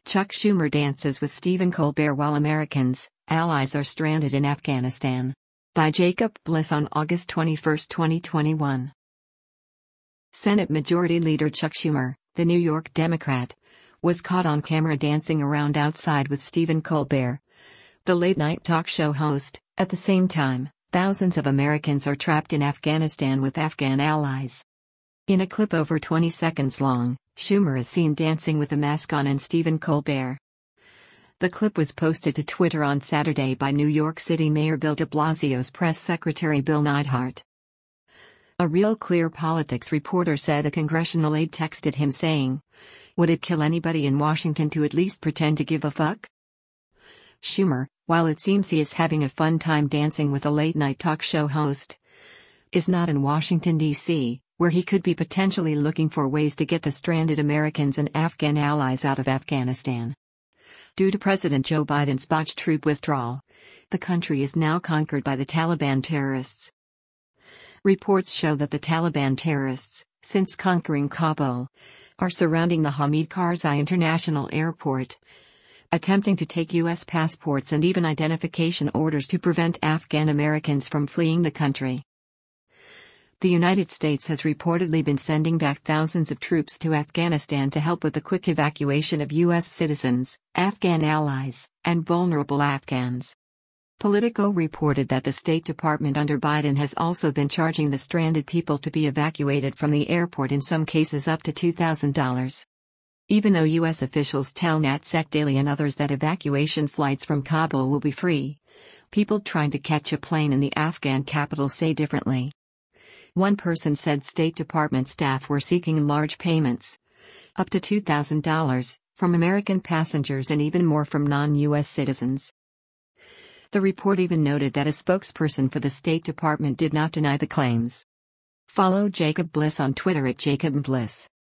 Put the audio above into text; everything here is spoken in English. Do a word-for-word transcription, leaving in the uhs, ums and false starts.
Chuck Schumer dances with Stephen Colbert while Americans, allies are stranded in Afghanistan. By Jacob Bliss on August twenty-first, twenty twenty-one. Senate Majority Leader Chuck Schumer, the New York Democrat, was caught on camera dancing around outside with Stephen Colbert, the late-night talk show host. At the same time, thousands of Americans are trapped in Afghanistan with Afghan allies. In a clip over twenty seconds long, Schumer is seen dancing with a mask on and Stephen Colbert. The clip was posted to Twitter on Saturday by New York City Mayor Bill de Blasio's press secretary Bill Neidhart. A Real Clear Politics reporter said a congressional aide texted him saying, "Would it kill anybody in Washington to at least pretend to give a fuck?" Schumer, while it seems he is having a fun time dancing with a late-night talk show host, is not in Washington, D C, where he could be potentially looking for ways to get the stranded Americans and Afghan allies out of Afghanistan. Due to President Joe Biden's botched troop withdrawal, the country is now conquered by the Taliban terrorists. Reports show that the Taliban terrorists, since conquering Kabul, are surrounding the Hamid Karzai International Airport, attempting to take U S passports and even identification orders to prevent Afghan Americans from fleeing the country. The United States has reportedly been sending back thousands of troops to Afghanistan to help with the quick evacuation of U S citizens, Afghan allies, and vulnerable Afghans. Politico reported that the State Department under Biden has also been charging the stranded people to be evacuated from the airport, in some cases up to two thousand dollars. Even though U S officials tell NatSec Daily and others that evacuation flights from Kabul will be free, people trying to catch a plane in the Afghan capital say differently. One person said State Department staff were seeking large payments, up to two thousand dollars, from American passengers and even more from non-U S citizens. The report even noted that a spokesperson for the State Department did not deny the claims. Follow Jacob Bliss on Twitter at Jacob Bliss.